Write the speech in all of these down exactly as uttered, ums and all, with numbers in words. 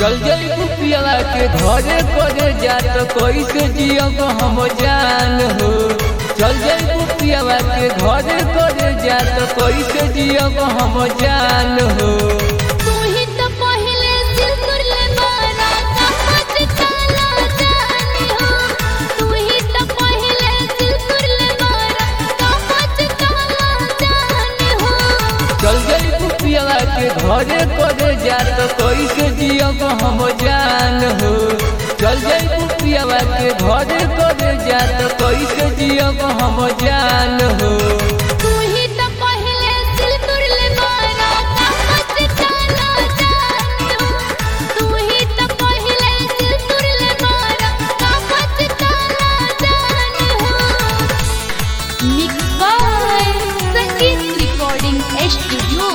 चल जाई पियाला के घरे करे जात कैसे जियब हम जान हो। चल जाई पियाला के घरे करे जात कैसे जियब हम जान हो। चल जाई पियाला के घरे करे जात कैसे जियब हम जान हो। चल जाई पियाला के घरे करे जात कैसे जियब हम जान हो। स्टूडियो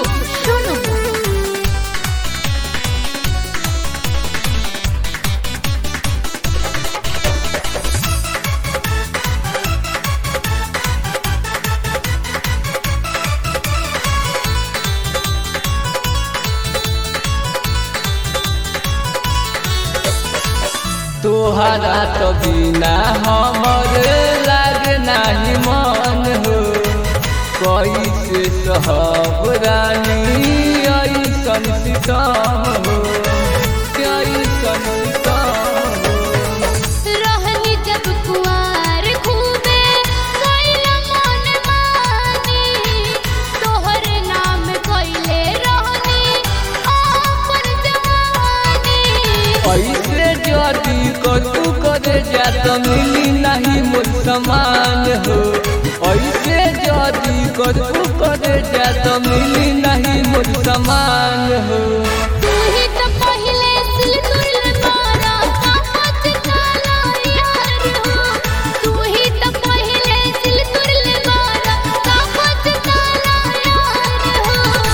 तोहरा तो बिना हमर लागे नाही मन हो। कैसे सहब रानी ऐसन सितम हो, ऐसन सितम हो। रहनी जब कुआर खूबे कैला मन मानी, तोहर नाम कैले रहनी अपन जवानी। ऐसे जदी कतू करे जात मिली नहीं मोर समान हो। ऐसे जदी कतू करे जात मिली नहीं मोर समान हो। तू ही तो पहले सिलतुर मारा कापत काला यार हो। तू ही तो पहले सिलतुर मारा कापत काला यार हो।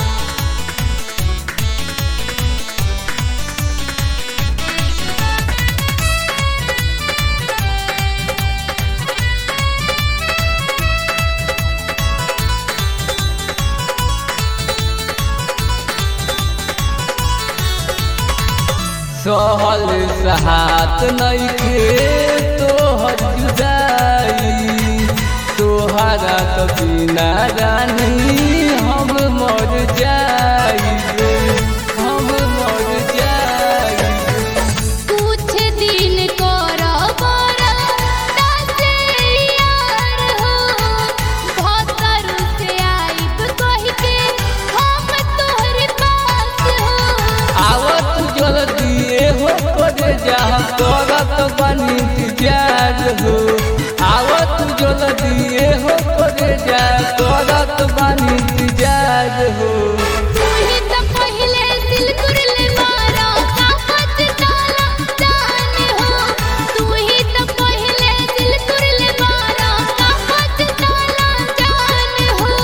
सहल सहात नइखे तोहर जुदाई। तोहरा तो बिना रानी हम मर जाइबे, हम मर जाइबे। कुछ दिन कर बड़ा तासे यार हो। भतर से आइब कह के हम तोहरे पास हो। आवत जल्दी हो करे जा करत बनी इंतजार हो। आवत जल्दी हो करे जा करत बनी इंतजार हो। तू ही तो पहले सिलतुर मारा कापत काला जान हो। तू ही तो पहले सिलतुर मारा कापत काला जान हो।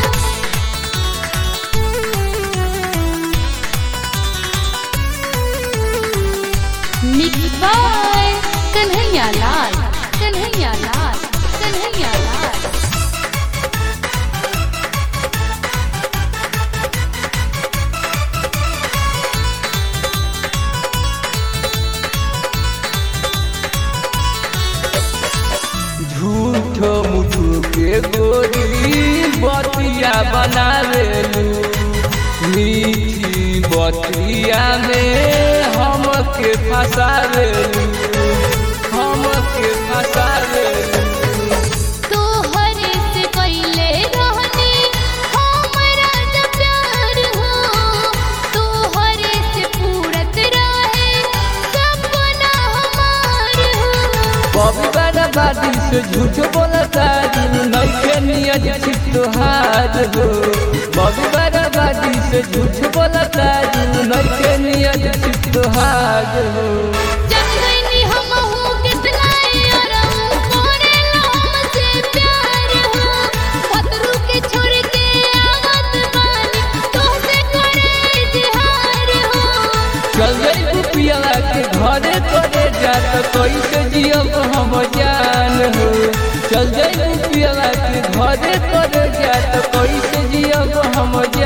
Mix by Kanhaiya Lal, Kanhaiya Lal, Kanhaiya Lal. झूठो मुठो के गोरी बतिया बनावेलू। मीठी बतिया में हमके फंसावेलू, हमके फंसावेलू। तोहरे से कैले रहनी हमरा जब प्यार हो। तोहरे से पूरत रहे सपना हमार हो। कभी बर्बादी से झूठ बोलता नइखे नियत ठीक तोहार हो। कभी बर्बादी से झूठ बोलता नइखे नियत ठीक तोहार हो। जब गईनी हमहू कितना यारम करेला हमसे प्यार हो। पतरू के छोड़ के आवत बानी तोहसे करे इजहार हो। चल जाई पियाला के घरे करे जात कैसे जियब हम जान हो। चल जाई पियाला के घरे करे जात कैसे जियब हम